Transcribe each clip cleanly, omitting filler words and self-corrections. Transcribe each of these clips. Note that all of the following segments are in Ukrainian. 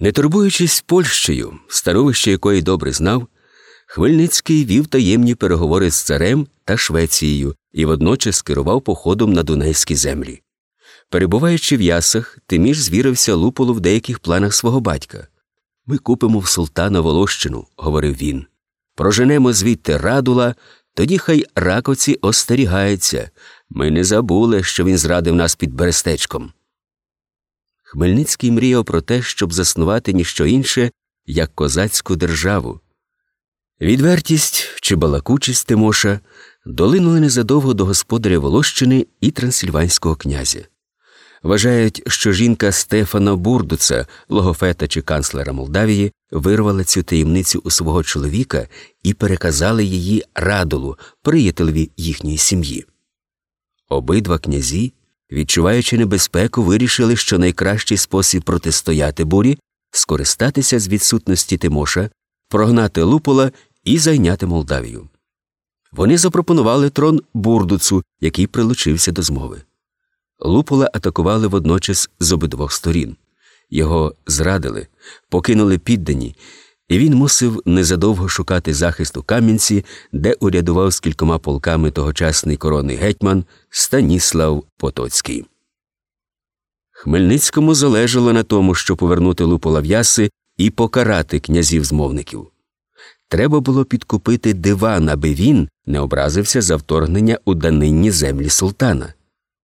Не турбуючись Польщею, становище якої добре знав, Хмельницький вів таємні переговори з царем та Швецією і водночас керував походом на Дунайські землі. Перебуваючи в Ясах, Тиміш звірився Луполу в деяких планах свого батька. «Ми купимо в султана Волощину», – говорив він. «Проженемо звідти Радула, тоді хай раковці остерігаються. Ми не забули, що він зрадив нас під Берестечком». Хмельницький мріяв про те, щоб заснувати ніщо інше, як козацьку державу. Відвертість чи балакучість Тимоша долинули незадовго до господаря Волощини і трансильванського князя. Вважають, що жінка Стефана Бурдуца, логофета чи канцлера Молдавії, вирвала цю таємницю у свого чоловіка і переказала її Радулу, приятелеві їхньої сім'ї. Обидва князі, відчуваючи небезпеку, вирішили, що найкращий спосіб протистояти бурі – скористатися з відсутності Тимоша, прогнати Лупола і зайняти Молдавію. Вони запропонували трон Бурдуцу, який прилучився до змови. Лупола атакували водночас з обидвох сторін. Його зрадили, покинули піддані, і він мусив незадовго шукати захист у Кам'янці, де урядував з кількома полками тогочасний коронний гетьман Станіслав Потоцький. Хмельницькому залежало на тому, щоб повернути Лупола в Яси і покарати князів-змовників. Треба було підкупити диван, аби він не образився за вторгнення у данинні землі султана.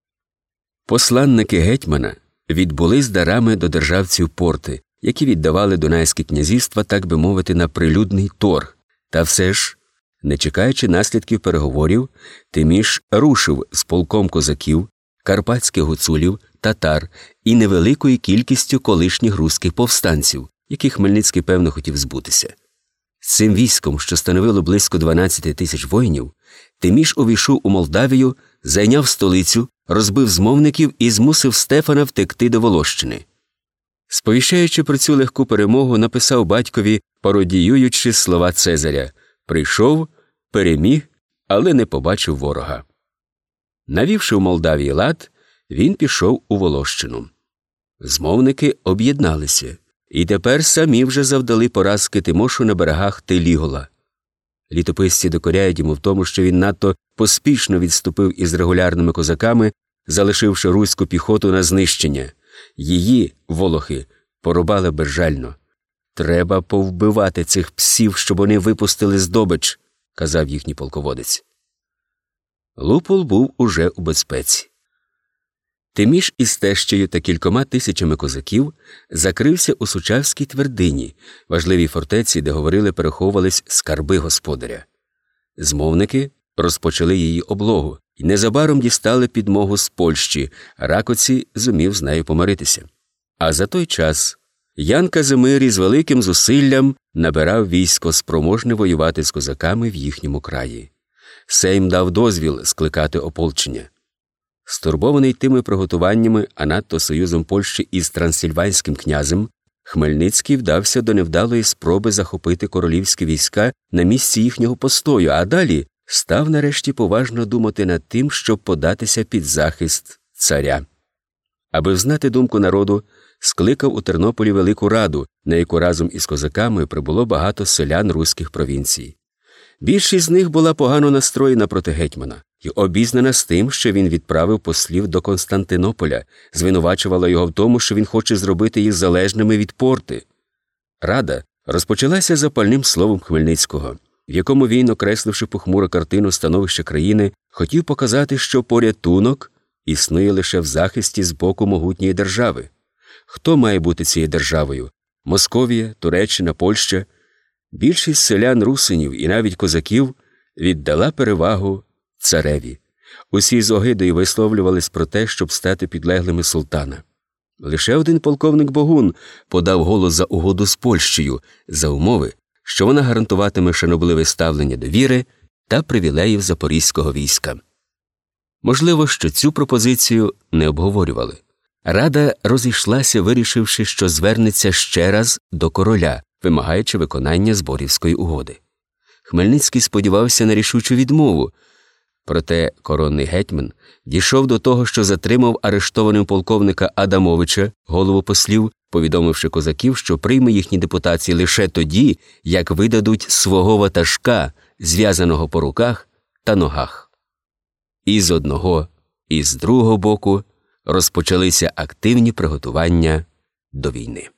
Посланники гетьмана відбули з дарами до державців порти, які віддавали Дунайське князівства, так би мовити, на прилюдний торг. Та все ж, не чекаючи наслідків переговорів, Тиміш рушив з полком козаків, карпатських гуцулів, татар і невеликою кількістю колишніх руських повстанців, яких Хмельницький, певно, хотів збутися. З цим військом, що становило близько 12 тисяч воїнів, Тиміш увійшов у Молдавію, зайняв столицю, розбив змовників і змусив Стефана втекти до Волощини. Сповіщаючи про цю легку перемогу, написав батькові, пародіюючи слова Цезаря: «Прийшов, переміг, але не побачив ворога». Навівши в Молдавії лад, він пішов у Волощину. Змовники об'єдналися, і тепер самі вже завдали поразки Тимошу на берегах Телігола. Літописці докоряють йому в тому, що він надто поспішно відступив із регулярними козаками, залишивши руську піхоту на знищення. Її, волохи, порубали безжально. «Треба повбивати цих псів, щоб вони випустили здобич», – казав їхній полководець. Лупол був уже у безпеці. Тиміш із тещею та кількома тисячами козаків закрився у Сучавській твердині, важливій фортеці, де, говорили, переховувались скарби господаря. Змовники розпочали її облогу і незабаром дістали підмогу з Польщі, а Ракоці зумів з нею помиритися. А за той час Ян Казимир із великим зусиллям набирав військо, спроможне воювати з козаками в їхньому краї. Сейм дав дозвіл скликати ополчення. Стурбований тими приготуваннями, а надто союзом Польщі із трансильванським князем, Хмельницький вдався до невдалої спроби захопити королівські війська на місці їхнього постою, а далі став нарешті поважно думати над тим, щоб податися під захист царя. Аби взнати думку народу, скликав у Тернополі Велику Раду, на яку разом із козаками прибуло багато селян руських провінцій. Більшість з них була погано настроєна проти гетьмана і обізнана з тим, що він відправив послів до Константинополя, звинувачувала його в тому, що він хоче зробити їх залежними від порти. Рада розпочалася запальним словом Хмельницького, в якому він, окресливши похмуру картину становища країни, хотів показати, що порятунок існує лише в захисті з боку могутньої держави. Хто має бути цією державою? Московія, Туреччина, Польща? Більшість селян-русинів і навіть козаків віддала перевагу цареві. Усі з огидою висловлювались про те, щоб стати підлеглими султана. Лише один полковник Богун подав голос за угоду з Польщею, за умови, що вона гарантуватиме шанобливе ставлення до віри та привілеїв запорізького війська. Можливо, що цю пропозицію не обговорювали. Рада розійшлася, вирішивши, що звернеться ще раз до короля, вимагаючи виконання Зборівської угоди. Хмельницький сподівався на рішучу відмову, проте коронний гетьман дійшов до того, що затримав арештованим полковника Адамовича, голову послів, повідомивши козаків, що прийме їхні депутації лише тоді, як видадуть свого ватажка, зв'язаного по руках та ногах. І з одного, і з другого боку розпочалися активні приготування до війни.